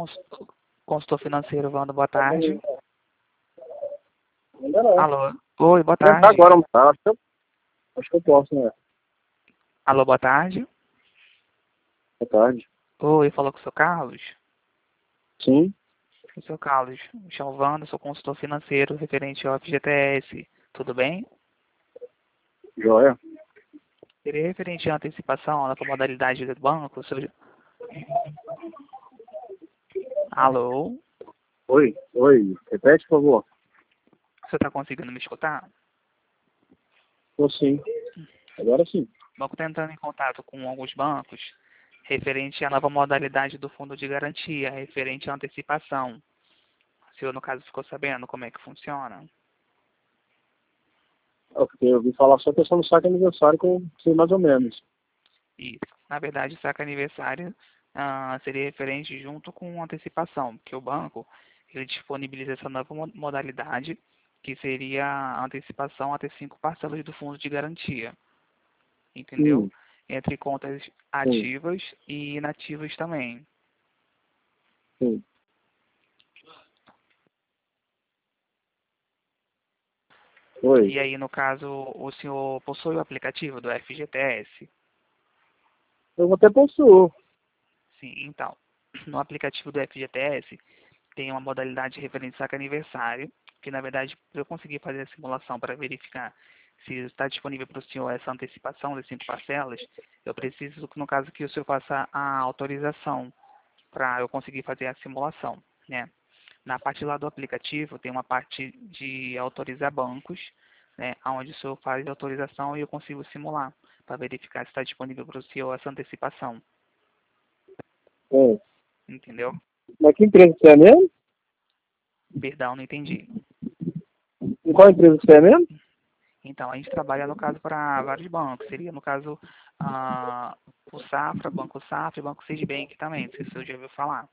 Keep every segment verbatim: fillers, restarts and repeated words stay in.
consultor, consultor financeiro, Wanda, boa tarde. Ainda não. Alô? Oi, boa Não, tá tarde. agora, não tá? Acho que eu, acho que eu posso, né? Alô, boa tarde. Boa tarde. Oi, falou com o seu Carlos? Sim, O seu Carlos, me chamo Wanda, sou consultor financeiro referente ao F G T S. Tudo bem? joia. Seria referente à antecipação na modalidade do banco? Seu... Alô? Oi, oi. Repete, por favor. Você está conseguindo me escutar? Tô sim. Agora sim. O banco está entrando em contato com alguns bancos referente à nova modalidade do fundo de garantia, referente à antecipação. O senhor, no caso, ficou sabendo como é que funciona? É porque eu ouvi falar só questão do saque aniversário que eu sei mais ou menos. Isso. Na verdade, saque aniversário ah, seria referente junto com antecipação, porque o banco ele disponibiliza essa nova mo- modalidade, que seria a antecipação até cinco parcelas do fundo de garantia. Entendeu? Sim, Entre contas sim, ativas e inativas também. sim. Oi. E aí, no caso, o senhor possui o aplicativo do F G T S? Eu até possuo. Sim, então, no aplicativo do F G T S tem uma modalidade referente saque aniversário, que na verdade, para eu conseguir fazer a simulação para verificar se está disponível para o senhor essa antecipação das cinco parcelas, eu preciso, no caso, que o senhor faça a autorização para eu conseguir fazer a simulação, né? Na parte lá do aplicativo tem uma parte de autorizar bancos, né, onde o senhor faz a autorização e eu consigo simular para verificar se está disponível para o senhor essa antecipação, É. entendeu? Mas que empresa você é mesmo? Perdão, não entendi. Em qual empresa você é mesmo? Então, a gente trabalha, no caso, para vários bancos. Seria, no caso, ah, o Safra, Banco Safra e Banco Citibank também, não sei se o senhor já ouviu falar.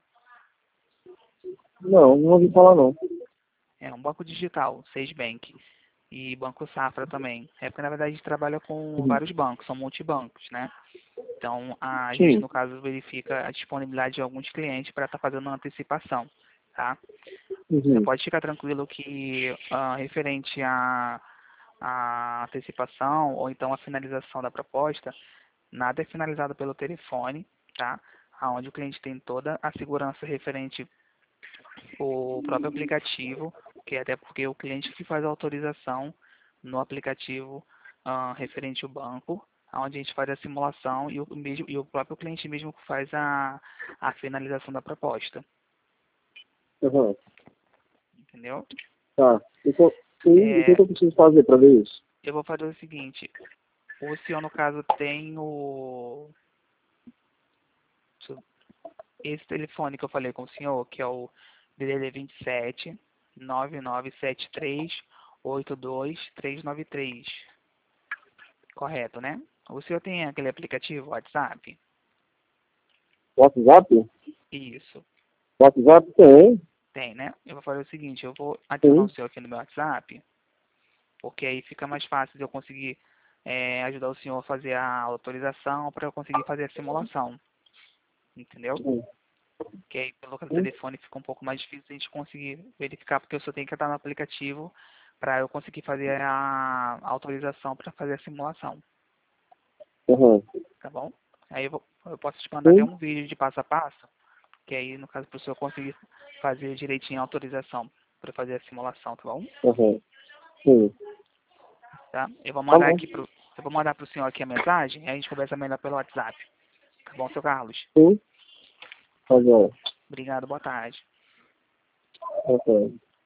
Não, não ouvi falar não. É um banco digital, Bank e Banco Safra também. É porque, na verdade, a gente trabalha com Uhum. vários bancos, são multibancos, né? Então, a gente, Sim. no caso, verifica a disponibilidade de alguns clientes para estar fazendo uma antecipação, tá? Você Uhum. pode ficar tranquilo que, ah, referente à, à antecipação ou então a finalização da proposta, nada é finalizado pelo telefone, tá? Onde o cliente tem toda a segurança referente ao próprio aplicativo, que é até porque o cliente que faz a autorização no aplicativo ah, referente ao banco, onde a gente faz a simulação e o, mesmo, e o próprio cliente mesmo que faz a, a finalização da proposta, Uhum. entendeu? Tá. E co- sim, o que É, que eu preciso fazer para ver isso? eu vou fazer o seguinte, o senhor no caso tem o esse telefone que eu falei com o senhor, que é o D D D vinte e sete, nove nove sete três, oito dois três nove três. Correto, né? O senhor tem aquele aplicativo WhatsApp? WhatsApp? Isso. WhatsApp tem. Tem, né? Eu vou fazer o seguinte, eu vou adicionar o Sim. senhor aqui no meu WhatsApp, porque aí fica mais fácil de eu conseguir é, ajudar o senhor a fazer a autorização para eu conseguir fazer a simulação. Entendeu? Sim. Que aí pelo Sim. telefone fica um pouco mais difícil a gente conseguir verificar, porque eu só tenho que estar no aplicativo para eu conseguir fazer a autorização para fazer a simulação, Uhum. tá bom? Aí eu, vou, eu posso te mandar até Sim. um vídeo de passo a passo, que aí no caso para o senhor conseguir fazer direitinho a autorização para fazer a simulação, tá bom? Uhum. Sim. Tá? Eu vou Tá mandar bom. aqui pro, eu vou mandar para o senhor aqui a mensagem, aí a gente conversa melhor pelo WhatsApp, tá bom, seu Carlos? Sim. Tá bom. Obrigado, boa tarde. Ok.